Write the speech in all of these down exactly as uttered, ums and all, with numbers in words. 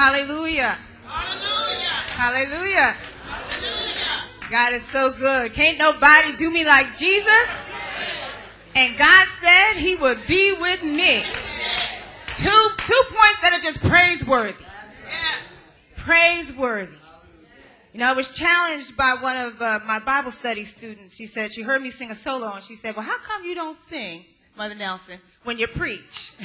Hallelujah. Hallelujah. Hallelujah. Hallelujah. God is so good. Can't nobody do me like Jesus. And God said he would be with me. Two, two points that are just praiseworthy. Praiseworthy. You know, I was challenged by one of uh, my Bible study students. She said, she heard me sing a solo, and she said, well, how come you don't sing, Mother Nelson, when you preach?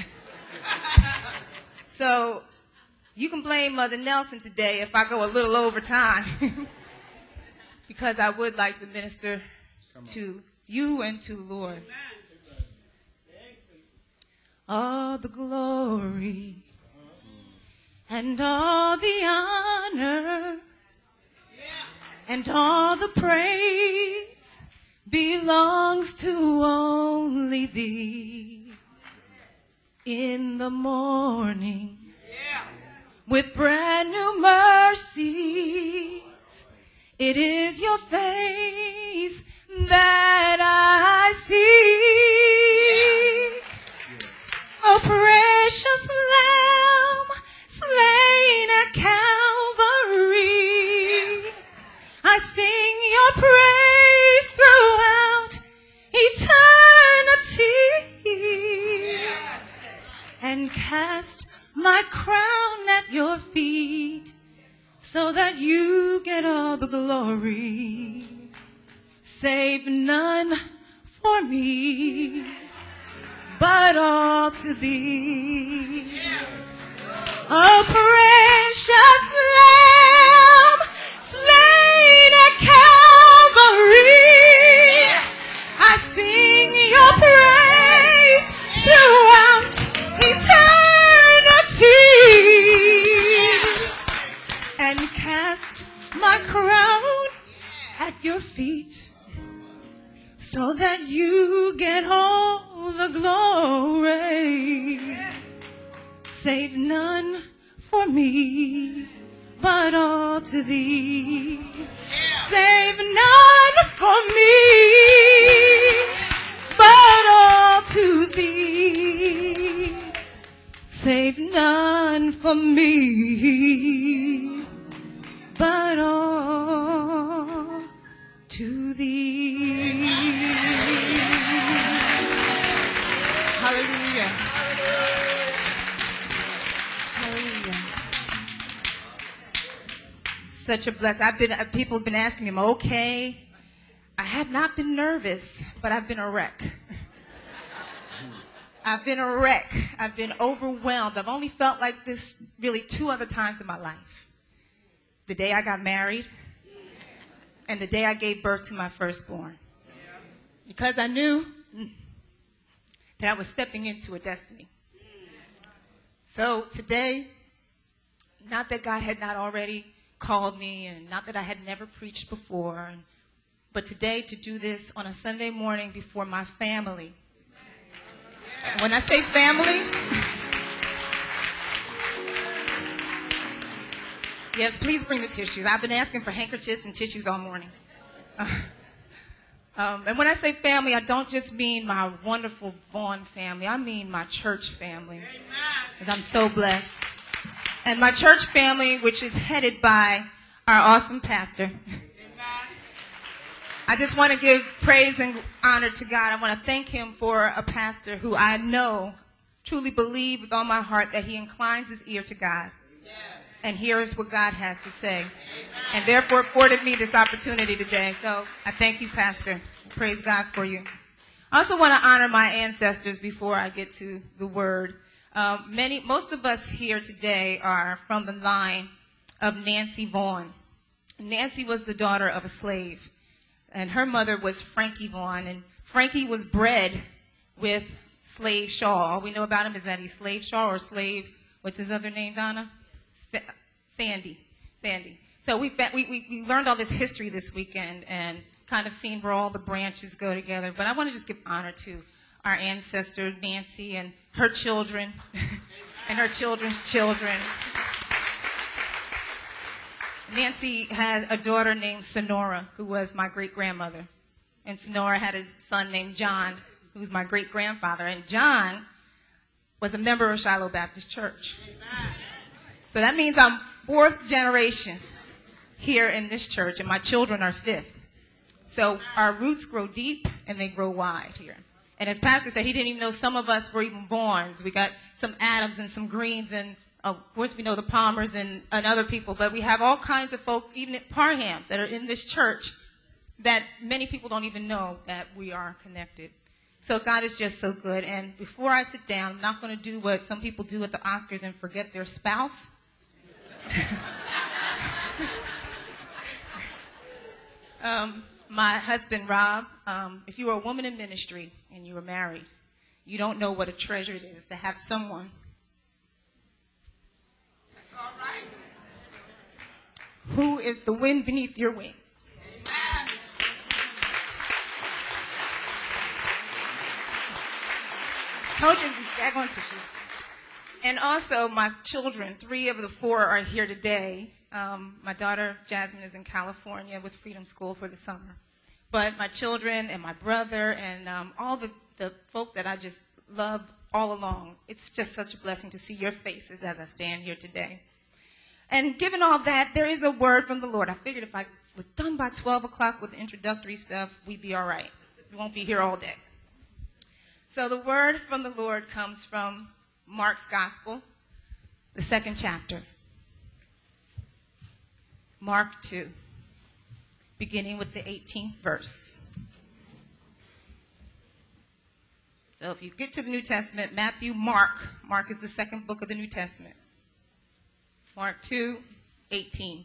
So you can blame Mother Nelson today if I go a little over time. Because I would like to minister to you and to the Lord. All the glory and all the honor and all the praise belongs to only thee. In the morning, with brand new mercies, it is your face that I seek. Oh, precious Lamb, slain at Calvary, I sing your praise throughout eternity and cast my crown at your feet so that you get all the glory. Save none for me, but all to thee. Oh, precious Lamb, slain at Calvary, I sing your praise throughout eternity and cast my crown at your feet so that you get all the glory. Save none for me, but all to thee. Save none for me, but all to thee. Save none for me, but all to thee. Hallelujah. Hallelujah. Such a blessing. I've been, uh, people have been asking me, am I okay? I have not been nervous, but I've been a wreck. I've been a wreck. I've been overwhelmed. I've only felt like this really two other times in my life. The day I got married and the day I gave birth to my firstborn. Because I knew that I was stepping into a destiny. So today, not that God had not already called me and not that I had never preached before, but today to do this on a Sunday morning before my family. When I say family, yes, please bring the tissues. I've been asking for handkerchiefs and tissues all morning. Uh, um, and when I say family, I don't just mean my wonderful Vaughn family. I mean my church family, because I'm so blessed. And my church family, which is headed by our awesome pastor. I just want to give praise and honor to God. I want to thank him for a pastor who I know, truly believe with all my heart that he inclines his ear to God and hears what God has to say. And therefore afforded me this opportunity today. So I thank you, Pastor. Praise God for you. I also want to honor my ancestors before I get to the word. Um, many, most of us here today are from the line of Nancy Vaughn. Nancy was the daughter of a slave. And her mother was Frankie Vaughn, and Frankie was bred with Slave Shaw. All we know about him is that he's Slave Shaw or Slave, what's his other name, Donna? Sa- Sandy. Sandy. So we, we, we, we learned all this history this weekend and kind of seen where all the branches go together. But I want to just give honor to our ancestor, Nancy, and her children, and her children's children. Nancy had a daughter named Sonora, who was my great-grandmother. And Sonora had a son named John, who's my great-grandfather. And John was a member of Shiloh Baptist Church. So that means I'm fourth generation here in this church, and my children are fifth. So our roots grow deep and they grow wide here. And as Pastor said, he didn't even know some of us were even born. We got some Adams and some Greens, and of course we know the Palmers and, and other people, but we have all kinds of folk, even at Parhams, that are in this church that many people don't even know that we are connected. So God is just so good. And before I sit down, I'm not going to do what some people do at the Oscars and forget their spouse. um, my husband, Rob, um, if you are a woman in ministry and you are married, you don't know what a treasure it is to have someone. That's all right. Who is the wind beneath your wings. Amen. Told you, back on tissue. And also, my children, three of the four are here today. Um, my daughter, Jasmine, is in California with Freedom School for the summer. But my children and my brother and um, all the, the folk that I just love all along, it's just such a blessing to see your faces as I stand here today. And given all that, there is a word from the Lord. I figured if I was done by twelve o'clock with the introductory stuff, we'd be all right. We won't be here all day. So the word from the Lord comes from Mark's Gospel, the second chapter. Mark two, beginning with the eighteenth verse. So if you get to the New Testament, Matthew, Mark. Mark is the second book of the New Testament. Mark two, eighteen.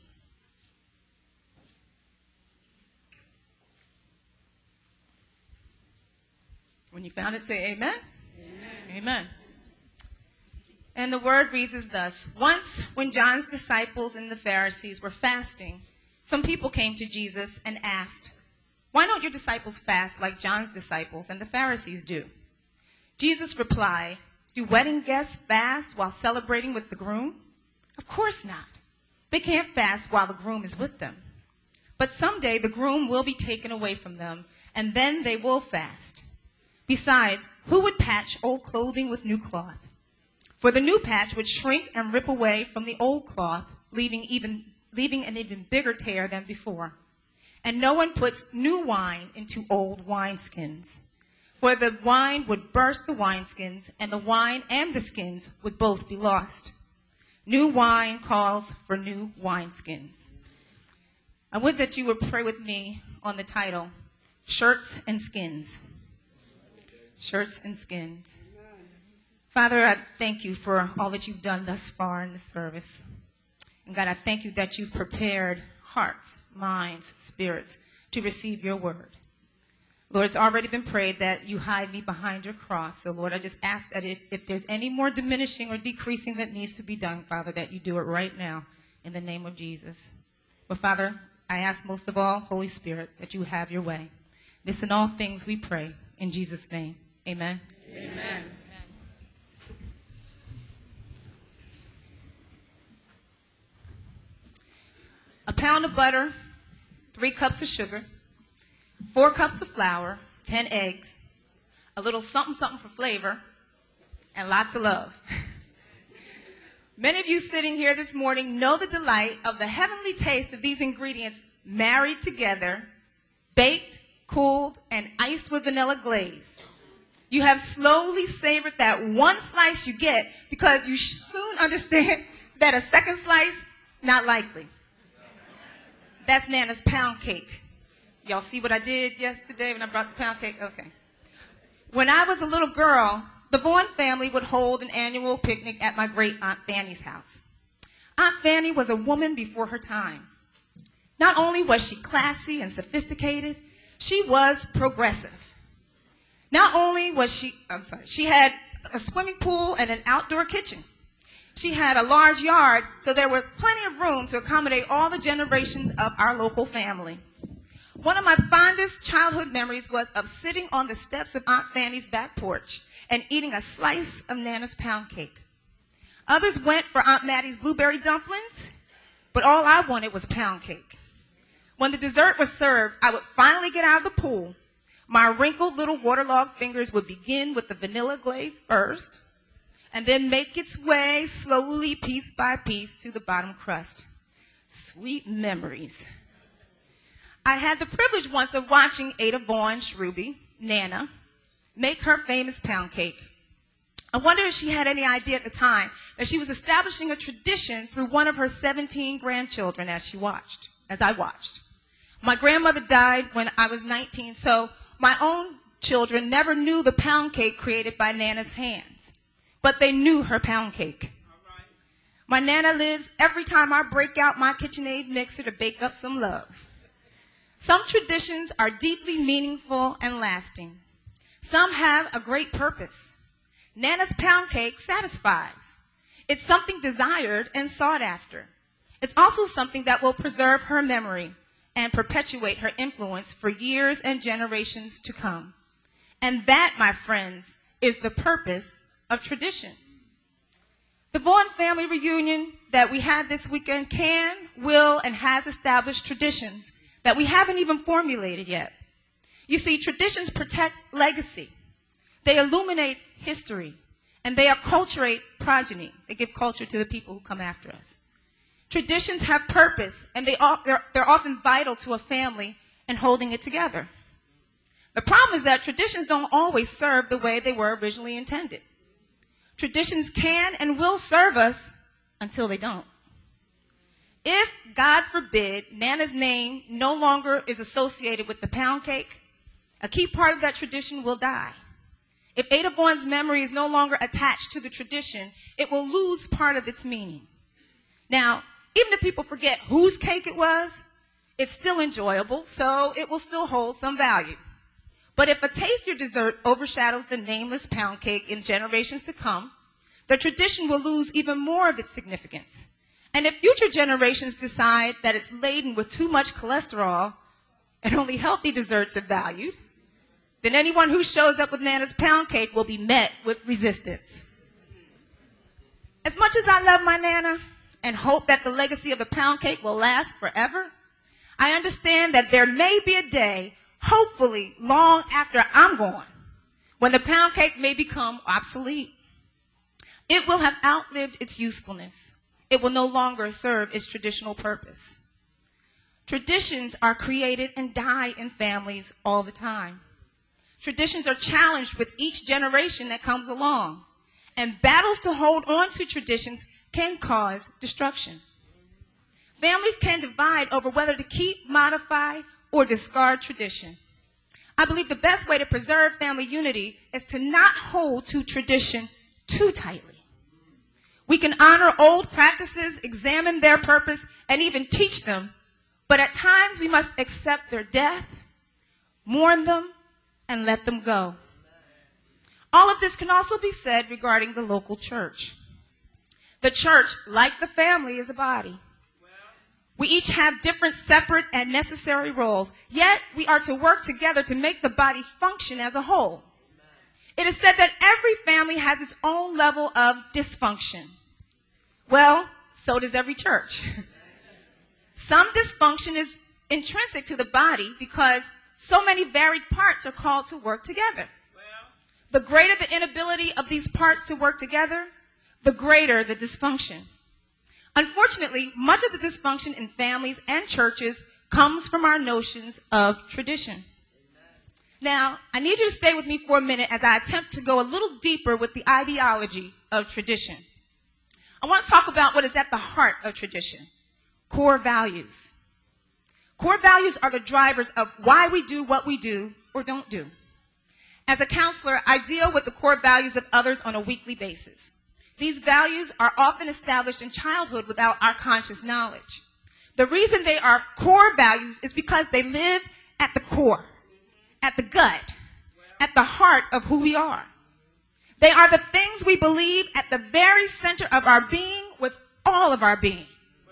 When you found it, say amen. Amen. Amen. And the word reads as thus. Once, when John's disciples and the Pharisees were fasting, some people came to Jesus and asked, "Why don't your disciples fast like John's disciples and the Pharisees do?" Jesus replied, "Do wedding guests fast while celebrating with the groom? Of course not. They can't fast while the groom is with them. But someday the groom will be taken away from them, and then they will fast. Besides, who would patch old clothing with new cloth? For the new patch would shrink and rip away from the old cloth, leaving even leaving an even bigger tear than before. And no one puts new wine into old wineskins. For the wine would burst the wineskins, and the wine and the skins would both be lost. New wine calls for new wineskins." I would that you would pray with me on the title, Shirts and Skins. Shirts and Skins. Father, I thank you for all that you've done thus far in the service. And God, I thank you that you've prepared hearts, minds, spirits to receive your word. Lord, it's already been prayed that you hide me behind your cross. So, Lord, I just ask that if, if there's any more diminishing or decreasing that needs to be done, Father, that you do it right now in the name of Jesus. But, Father, I ask most of all, Holy Spirit, that you have your way. This in all things we pray in Jesus' name. Amen. Amen. A pound of butter, three cups of sugar, four cups of flour, ten eggs, a little something something for flavor, and lots of love. Many of you sitting here this morning know the delight of the heavenly taste of these ingredients married together, baked, cooled, and iced with vanilla glaze. You have slowly savored that one slice you get because you soon understand that a second slice, not likely. That's Nana's pound cake. Y'all see what I did yesterday when I brought the pound cake? Okay. When I was a little girl, the Vaughn family would hold an annual picnic at my great Aunt Fanny's house. Aunt Fanny was a woman before her time. Not only was she classy and sophisticated, she was progressive. Not only was she, I'm sorry, she had a swimming pool and an outdoor kitchen. She had a large yard, so there were plenty of room to accommodate all the generations of our local family. One of my fondest childhood memories was of sitting on the steps of Aunt Fanny's back porch and eating a slice of Nana's pound cake. Others went for Aunt Mattie's blueberry dumplings, but all I wanted was pound cake. When the dessert was served, I would finally get out of the pool. My wrinkled little waterlogged fingers would begin with the vanilla glaze first, and then make its way slowly, piece by piece, to the bottom crust. Sweet memories. I had the privilege once of watching Ada Vaughn Shruby, Nana, make her famous pound cake. I wonder if she had any idea at the time that she was establishing a tradition through one of her seventeen grandchildren as she watched, as I watched. My grandmother died when I was nineteen, so my own children never knew the pound cake created by Nana's hands, but they knew her pound cake. My Nana lives every time I break out my KitchenAid mixer to bake up some love. Some traditions are deeply meaningful and lasting. Some have a great purpose. Nana's pound cake satisfies. It's something desired and sought after. It's also something that will preserve her memory and perpetuate her influence for years and generations to come. And that, my friends, is the purpose of tradition. The Vaughn family reunion that we had this weekend can, will, and has established traditions that we haven't even formulated yet. You see, traditions protect legacy. They illuminate history, and they acculturate progeny. They give culture to the people who come after us. Traditions have purpose, and they are, they're, they're often vital to a family and holding it together. The problem is that traditions don't always serve the way they were originally intended. Traditions can and will serve us until they don't. If, God forbid, Nana's name no longer is associated with the pound cake, a key part of that tradition will die. If Ada Vaughn's memory is no longer attached to the tradition, it will lose part of its meaning. Now, even if people forget whose cake it was, it's still enjoyable, so it will still hold some value. But if a tastier dessert overshadows the nameless pound cake in generations to come, the tradition will lose even more of its significance. And if future generations decide that it's laden with too much cholesterol and only healthy desserts are valued, then anyone who shows up with Nana's pound cake will be met with resistance. As much as I love my Nana and hope that the legacy of the pound cake will last forever, I understand that there may be a day, hopefully long after I'm gone, when the pound cake may become obsolete. It will have outlived its usefulness. It will no longer serve its traditional purpose. Traditions are created and die in families all the time. Traditions are challenged with each generation that comes along, and battles to hold on to traditions can cause destruction. Families can divide over whether to keep, modify, or discard tradition. I believe the best way to preserve family unity is to not hold to tradition too tightly. We can honor old practices, examine their purpose, and even teach them, but at times we must accept their death, mourn them, and let them go. All of this can also be said regarding the local church. The church, like the family, is a body. We each have different separate and necessary roles, yet we are to work together to make the body function as a whole. It is said that every family has its own level of dysfunction. Well, so does every church. Some dysfunction is intrinsic to the body because so many varied parts are called to work together. The greater the inability of these parts to work together, the greater the dysfunction. Unfortunately, much of the dysfunction in families and churches comes from our notions of tradition. Now, I need you to stay with me for a minute as I attempt to go a little deeper with the ideology of tradition. I want to talk about what is at the heart of tradition: core values. Core values are the drivers of why we do what we do or don't do. As a counselor, I deal with the core values of others on a weekly basis. These values are often established in childhood without our conscious knowledge. The reason they are core values is because they live at the core, at the gut, at the heart of who we are. They are the things we believe at the very center of our being with all of our being.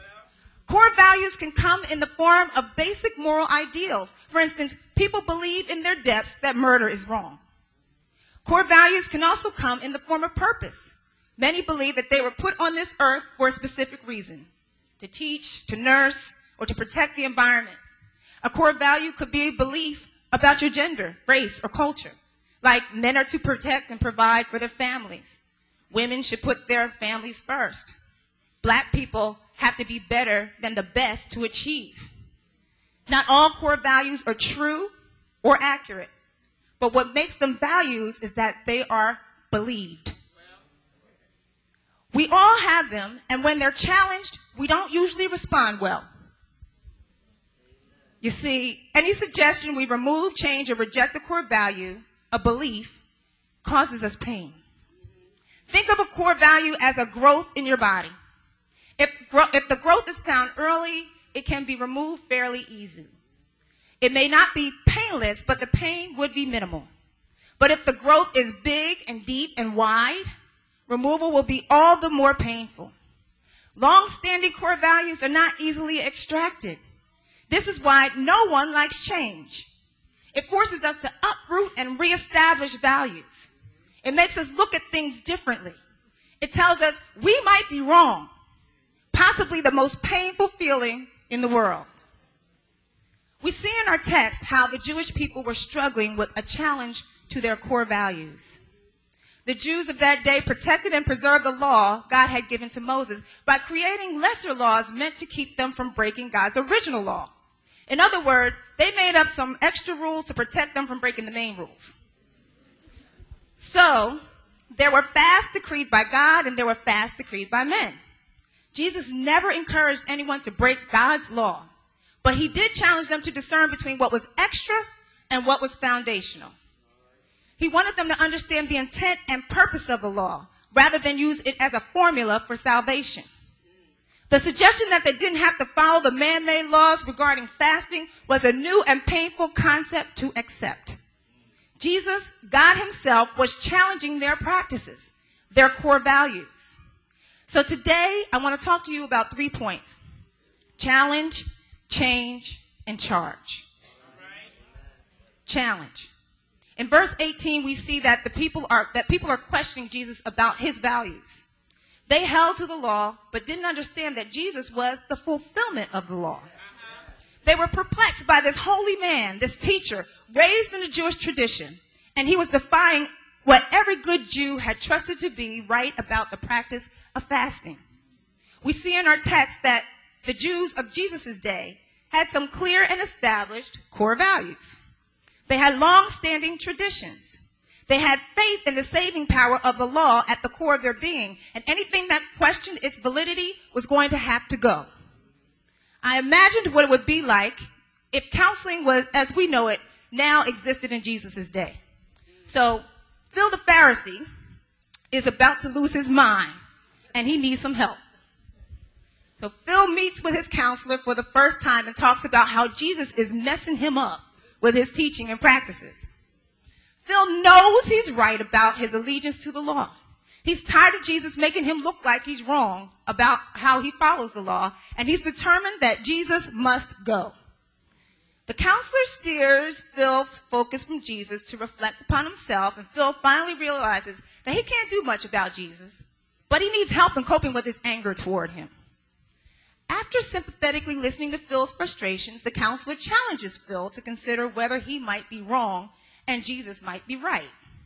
Core values can come in the form of basic moral ideals. For instance, people believe in their depths that murder is wrong. Core values can also come in the form of purpose. Many believe that they were put on this earth for a specific reason: to teach, to nurse, or to protect the environment. A core value could be a belief about your gender, race, or culture, like men are to protect and provide for their families. Women should put their families first. Black people have to be better than the best to achieve. Not all core values are true or accurate, but what makes them values is that they are believed. We all have them, and when they're challenged, we don't usually respond well. You see, any suggestion we remove, change, or reject a core value, a belief, causes us pain. Think of a core value as a growth in your body. If, if the growth is found early, it can be removed fairly easily. It may not be painless, but the pain would be minimal. But if the growth is big and deep and wide, removal will be all the more painful. Long-standing core values are not easily extracted. This is why no one likes change. It forces us to uproot and reestablish values. It makes us look at things differently. It tells us we might be wrong, possibly the most painful feeling in the world. We see in our text how the Jewish people were struggling with a challenge to their core values. The Jews of that day protected and preserved the law God had given to Moses by creating lesser laws meant to keep them from breaking God's original law. In other words, they made up some extra rules to protect them from breaking the main rules. So, there were fasts decreed by God and there were fasts decreed by men. Jesus never encouraged anyone to break God's law, but he did challenge them to discern between what was extra and what was foundational. He wanted them to understand the intent and purpose of the law, rather than use it as a formula for salvation. The suggestion that they didn't have to follow the man-made laws regarding fasting was a new and painful concept to accept. Jesus, God himself, was challenging their practices, their core values. So today, I want to talk to you about three points: challenge, change, and charge. Challenge. In verse eighteen, we see that the people are that people are questioning Jesus about his values. They held to the law, but didn't understand that Jesus was the fulfillment of the law. They were perplexed by this holy man, this teacher, raised in the Jewish tradition, and he was defying what every good Jew had trusted to be right about the practice of fasting. We see in our text that the Jews of Jesus' day had some clear and established core values. They had long-standing traditions. They had faith in the saving power of the law at the core of their being, and anything that questioned its validity was going to have to go. I imagined what it would be like if counseling was, as we know it, now existed in Jesus' day. So, Phil the Pharisee is about to lose his mind, and he needs some help. So Phil meets with his counselor for the first time and talks about how Jesus is messing him up with his teaching and practices. Phil knows he's right about his allegiance to the law. He's tired of Jesus making him look like he's wrong about how he follows the law, and he's determined that Jesus must go. The counselor steers Phil's focus from Jesus to reflect upon himself, and Phil finally realizes that he can't do much about Jesus, but he needs help in coping with his anger toward him. After sympathetically listening to Phil's frustrations, the counselor challenges Phil to consider whether he might be wrong and Jesus might be right.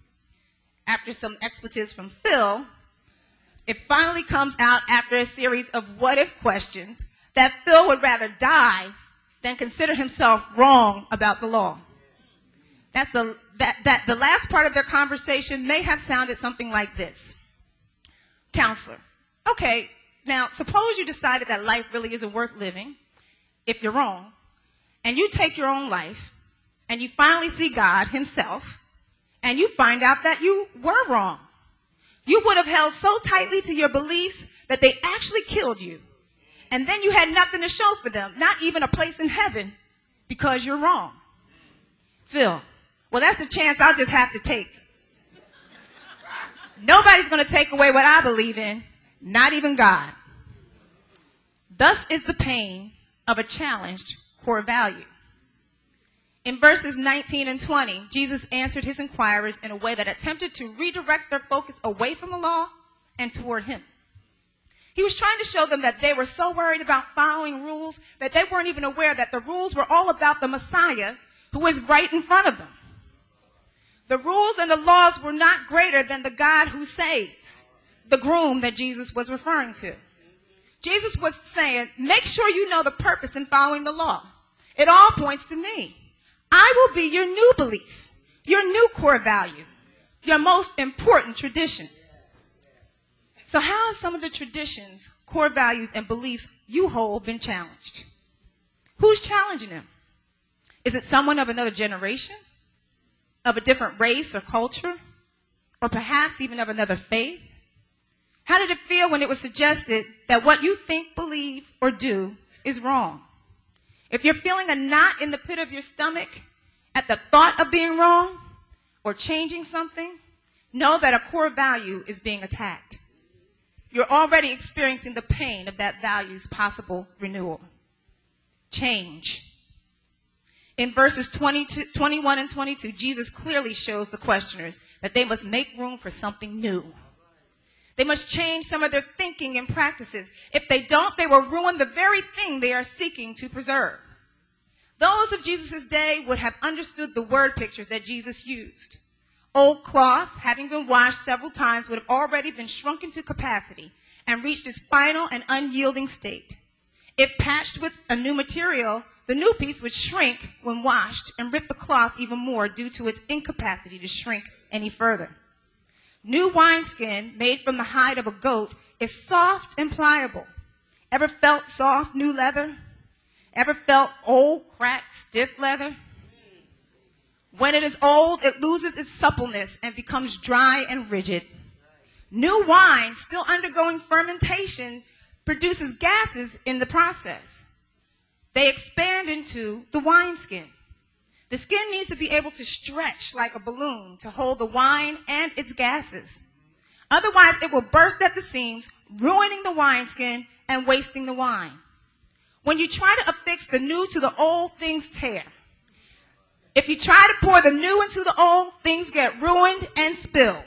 After some expletives from Phil, it finally comes out after a series of what-if questions that Phil would rather die than consider himself wrong about the law. That's the, that, that the last part of their conversation may have sounded something like this. Counselor, okay, now suppose you decided that life really isn't worth living if you're wrong, and you take your own life, and you finally see God himself, and you find out that you were wrong. You would have held so tightly to your beliefs that they actually killed you. And then you had nothing to show for them, not even a place in heaven, because you're wrong. Phil, well, that's the chance I'll just have to take. Nobody's going to take away what I believe in, not even God. Thus is the pain of a challenged core value. In verses nineteen and twenty, Jesus answered his inquirers in a way that attempted to redirect their focus away from the law and toward him. He was trying to show them that they were so worried about following rules that they weren't even aware that the rules were all about the Messiah who was right in front of them. The rules and the laws were not greater than the God who saves. the groom that Jesus was referring to. Jesus was saying, make sure you know the purpose in following the law. It all points to me. I will be your new belief, your new core value, your most important tradition. So how have some of the traditions, core values, and beliefs you hold been challenged? Who's challenging them? Is it someone of another generation, of a different race or culture, or perhaps even of another faith? How did it feel when it was suggested that what you think, believe, or do is wrong? If you're feeling a knot in the pit of your stomach at the thought of being wrong or changing something, know that a core value is being attacked. You're already experiencing the pain of that value's possible renewal. Change. In verses twenty-two, twenty-one and twenty-two, Jesus clearly shows the questioners that they must make room for something new. They must change some of their thinking and practices. If they don't, they will ruin the very thing they are seeking to preserve. Those of Jesus' day would have understood the word pictures that Jesus used. Old cloth, having been washed several times, would have already been shrunken to capacity and reached its final and unyielding state. If patched with a new material, the new piece would shrink when washed and rip the cloth even more due to its incapacity to shrink any further. New wineskin made from the hide of a goat is soft and pliable. Ever felt soft new leather? Ever felt old, cracked, stiff leather? When it is old, it loses its suppleness and becomes dry and rigid. New wine, still undergoing fermentation, produces gases in the process. They expand into the wineskin. The skin needs to be able to stretch like a balloon to hold the wine and its gases. Otherwise, it will burst at the seams, ruining the wineskin and wasting the wine. When you try to affix the new to the old, things tear. If you try to pour the new into the old, things get ruined and spilled.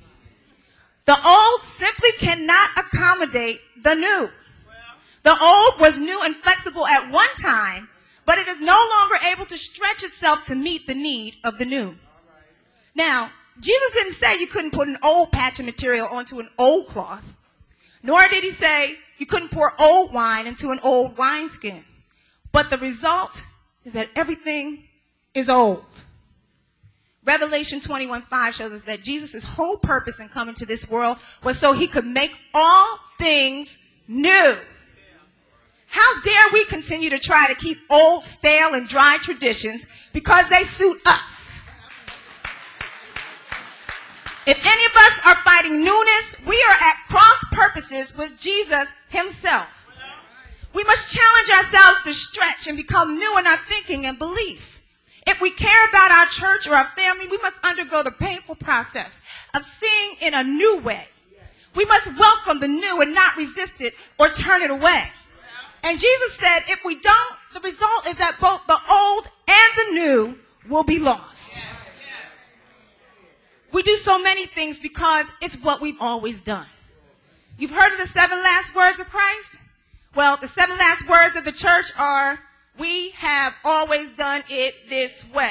The old simply cannot accommodate the new. The old was new and flexible at one time, but it is no longer able to stretch itself to meet the need of the new. Now, Jesus didn't say you couldn't put an old patch of material onto an old cloth, nor did he say you couldn't pour old wine into an old wineskin. But the result is that everything is old. Revelation twenty-one five shows us that Jesus' whole purpose in coming to this world was so he could make all things new. How dare we continue to try to keep old, stale, and dry traditions because they suit us? If any of us are fighting newness, we are at cross purposes with Jesus himself. We must challenge ourselves to stretch and become new in our thinking and belief. If we care about our church or our family, we must undergo the painful process of seeing in a new way. We must welcome the new and not resist it or turn it away. And Jesus said, if we don't, the result is that both the old and the new will be lost. We do so many things because it's what we've always done. You've heard of the seven last words of Christ? Well, the seven last words of the church are, we have always done it this way.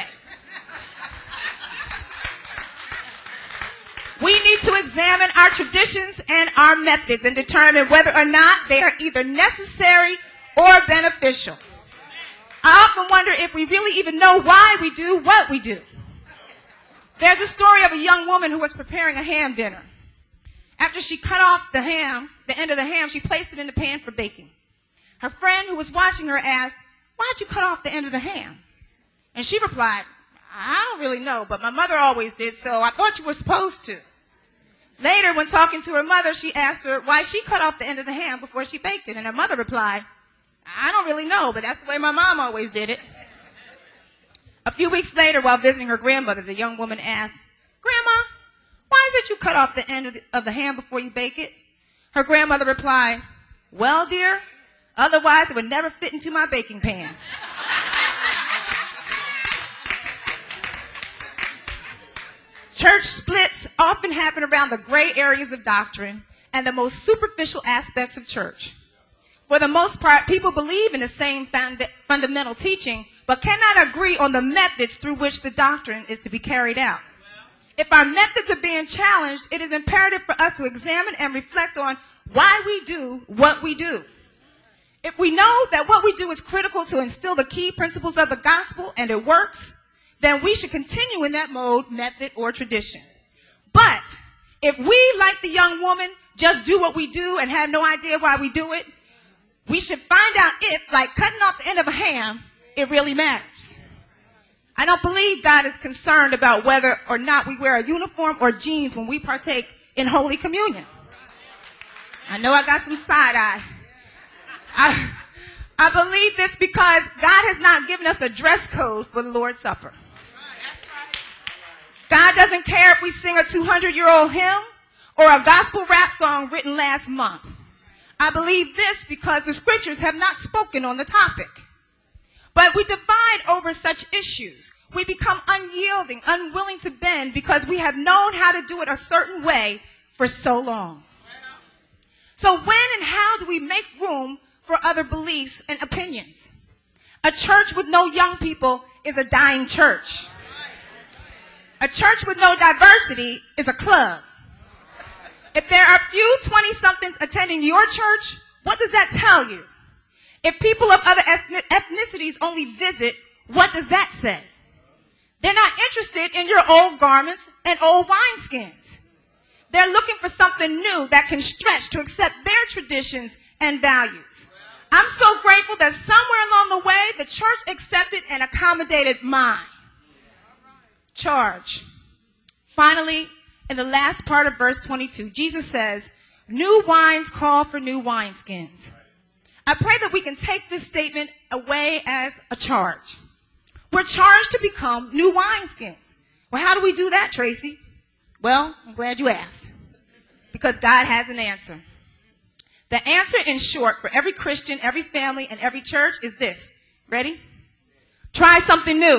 We need to examine our traditions and our methods and determine whether or not they are either necessary or beneficial. I often wonder if we really even know why we do what we do. There's a story of a young woman who was preparing a ham dinner. After she cut off the ham, the end of the ham, she placed it in the pan for baking. Her friend who was watching her asked, why'd you cut off the end of the ham? And she replied, I don't really know, but my mother always did, so I thought you were supposed to. Later, when talking to her mother, she asked her why she cut off the end of the ham before she baked it. And her mother replied, I don't really know, but that's the way my mom always did it. A few weeks later, while visiting her grandmother, the young woman asked, Grandma, why is it you cut off the end of the, of the ham before you bake it? Her grandmother replied, well, dear, otherwise it would never fit into my baking pan. Church splits often happen around the gray areas of doctrine and the most superficial aspects of church. For the most part, people believe in the same fund- fundamental teaching, but cannot agree on the methods through which the doctrine is to be carried out. If our methods are being challenged, it is imperative for us to examine and reflect on why we do what we do. If we know that what we do is critical to instill the key principles of the gospel and it works, then we should continue in that mode, method, or tradition. But if we, like the young woman, just do what we do and have no idea why we do it, we should find out if, like cutting off the end of a ham, it really matters. I don't believe God is concerned about whether or not we wear a uniform or jeans when we partake in Holy Communion. I know I got some side eye. I, I believe this because God has not given us a dress code for the Lord's Supper. God doesn't care if we sing a two hundred year old hymn or a gospel rap song written last month. I believe this because the scriptures have not spoken on the topic. But we divide over such issues. We become unyielding, unwilling to bend because we have known how to do it a certain way for so long. So when and how do we make room for other beliefs and opinions? A church with no young people is a dying church. A church with no diversity is a club. If there are few twenty-somethings attending your church, what does that tell you? If people of other ethnicities only visit, what does that say? They're not interested in your old garments and old wineskins. They're looking for something new that can stretch to accept their traditions and values. I'm so grateful that somewhere along the way, the church accepted and accommodated mine. Charge. Finally, in the last part of verse twenty-two, Jesus says, new wines call for new wineskins. I pray that we can take this statement away as a charge. We're charged to become new wineskins. Well, how do we do that, Tracy? Well, I'm glad you asked, because God has an answer. The answer, in short, for every Christian, every family, and every church is this. Ready? Try something new.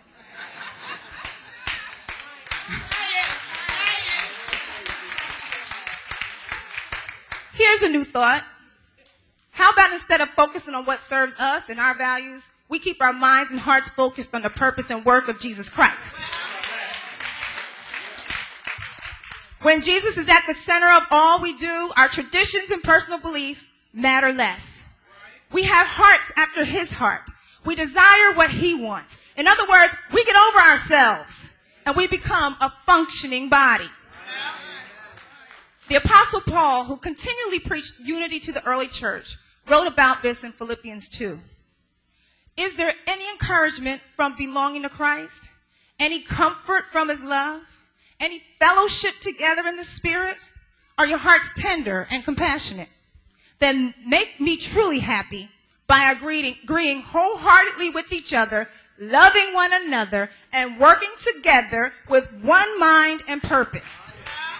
Here's a new thought. How about instead of focusing on what serves us and our values, we keep our minds and hearts focused on the purpose and work of Jesus Christ? When Jesus is at the center of all we do, our traditions and personal beliefs matter less. We have hearts after his heart. We desire what he wants. In other words, we get over ourselves and we become a functioning body. The Apostle Paul, who continually preached unity to the early church, wrote about this in Philippians two. Is there any encouragement from belonging to Christ? Any comfort from his love? Any fellowship together in the Spirit? Are your hearts tender and compassionate? Then make me truly happy by agreeing, agreeing wholeheartedly with each other, loving one another, and working together with one mind and purpose.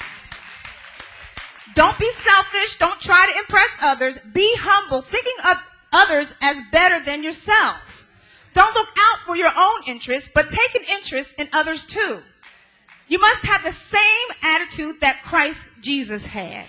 Don't be selfish. Don't try to impress others. Be humble, thinking of others as better than yourselves. Don't look out for your own interests, but take an interest in others too. You must have the same attitude that Christ Jesus had.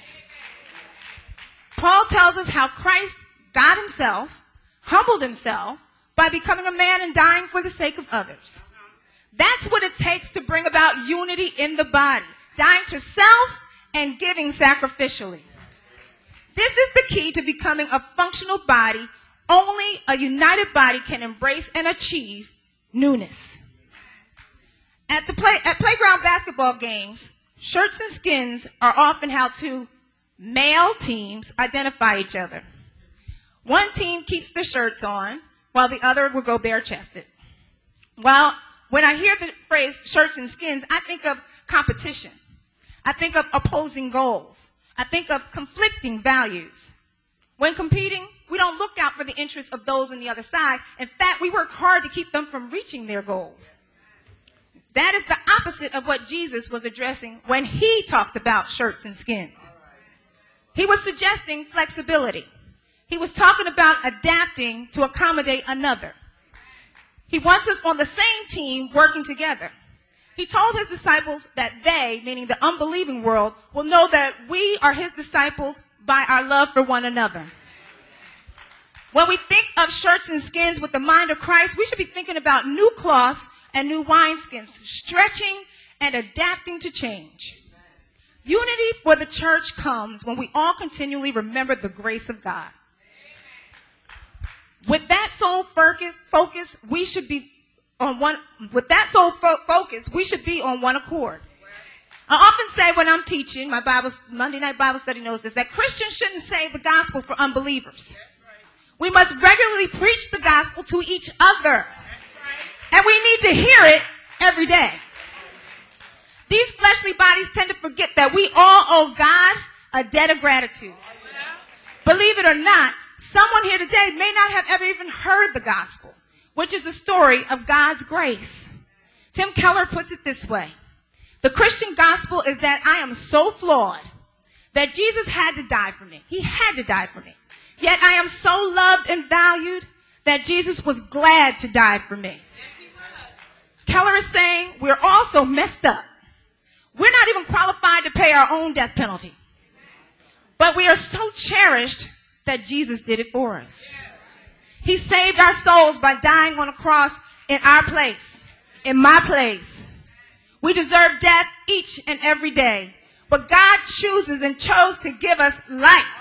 Paul tells us how Christ, God himself, humbled himself by becoming a man and dying for the sake of others. That's what it takes to bring about unity in the body, dying to self and giving sacrificially. This is the key to becoming a functional body. Only a united body can embrace and achieve newness. At the play, at playground basketball games, shirts and skins are often how two male teams identify each other. One team keeps the shirts on, while the other will go bare-chested. Well, when I hear the phrase shirts and skins, I think of competition. I think of opposing goals. I think of conflicting values. When competing, we don't look out for the interests of those on the other side. In fact, we work hard to keep them from reaching their goals. That is the opposite of what Jesus was addressing when he talked about shirts and skins. He was suggesting flexibility. He was talking about adapting to accommodate another. He wants us on the same team working together. He told his disciples that they, meaning the unbelieving world, will know that we are his disciples by our love for one another. When we think of shirts and skins with the mind of Christ, we should be thinking about new cloths and new wineskins, stretching and adapting to change. Unity for the church comes when we all continually remember the grace of God. With that sole focus, focus, we should be on one. With that sole fo- focus, we should be on one accord. I often say when I'm teaching, my Bible, Monday night Bible study knows this, that Christians shouldn't say the gospel for unbelievers. We must regularly preach the gospel to each other. And we need to hear it every day. These fleshly bodies tend to forget that we all owe God a debt of gratitude. Believe it or not, someone here today may not have ever even heard the gospel, which is the story of God's grace. Tim Keller puts it this way. The Christian gospel is that I am so flawed that Jesus had to die for me. He had to die for me. Yet I am so loved and valued that Jesus was glad to die for me. Keller is saying we're all so messed up. We're not even qualified to pay our own death penalty. But we are so cherished that Jesus did it for us. He saved our souls by dying on a cross in our place, in my place. We deserve death each and every day. But God chooses and chose to give us life.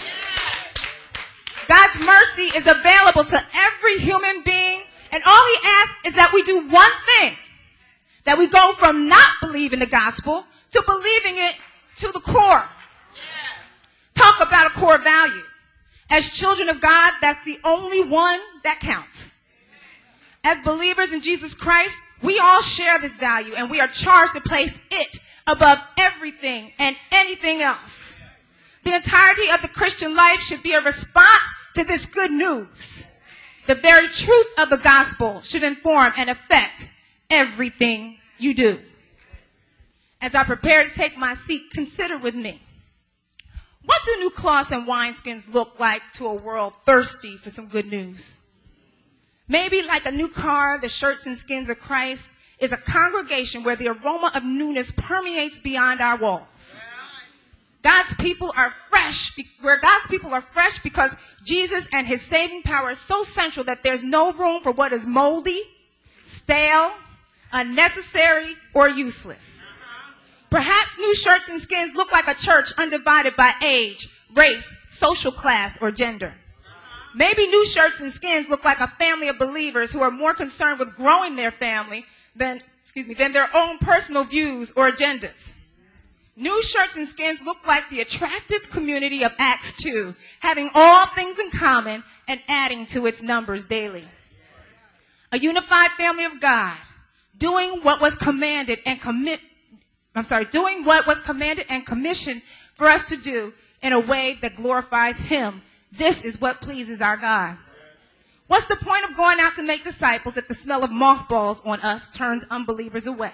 God's mercy is available to every human being. And all he asks is that we do one thing. That we go from not believing the gospel to believing it to the core. Talk about a core value. As children of God, that's the only one that counts. As believers in Jesus Christ, we all share this value, and we are charged to place it above everything and anything else. The entirety of the Christian life should be a response to this good news. The very truth of the gospel should inform and affect everything you do. As I prepare to take my seat, consider with me. What do new cloths and wineskins look like to a world thirsty for some good news? Maybe like a new car, the shirts and skins of Christ is a congregation where the aroma of newness permeates beyond our walls. God's people are fresh, where God's people are fresh because Jesus and his saving power is so central that there's no room for what is moldy, stale, unnecessary, or useless. Perhaps new shirts and skins look like a church undivided by age, race, social class, or gender. Maybe new shirts and skins look like a family of believers who are more concerned with growing their family than, excuse me, than their own personal views or agendas. New shirts and skins look like the attractive community of Acts two, having all things in common and adding to its numbers daily. A unified family of God, doing what was commanded and commit, I'm sorry, doing what was commanded and commissioned for us to do in a way that glorifies him. This is what pleases our God. What's the point of going out to make disciples if the smell of mothballs on us turns unbelievers away?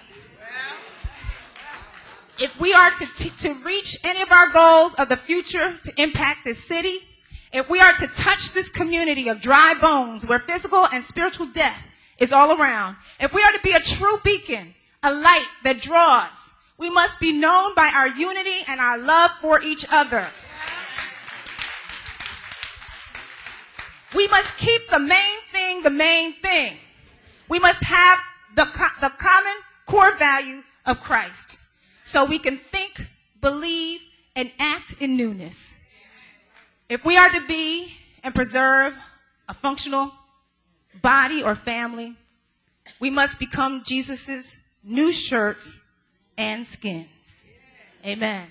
If we are to, t- to reach any of our goals of the future to impact this city, if we are to touch this community of dry bones where physical and spiritual death is all around, if we are to be a true beacon, a light that draws, we must be known by our unity and our love for each other. We must keep the main thing the main thing. We must have the, co- the common core value of Christ so we can think, believe, and act in newness. If we are to be and preserve a functional body or family, we must become Jesus's new shirts and skins. Amen.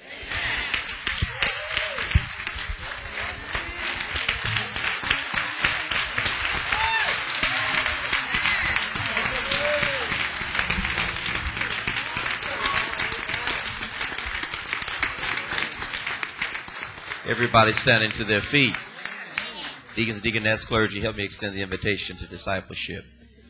Everybody standing to their feet. Deacons, deaconess, clergy, help me extend the invitation to discipleship.